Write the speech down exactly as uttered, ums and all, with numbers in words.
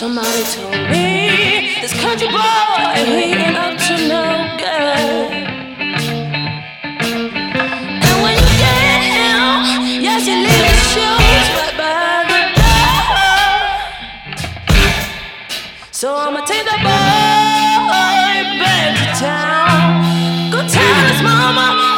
Somebody told me this country boy, he ain't up to no good. And when you get him, yes, you leave his shoes right by the door. So I'ma take the boy back to town. Go tell his mama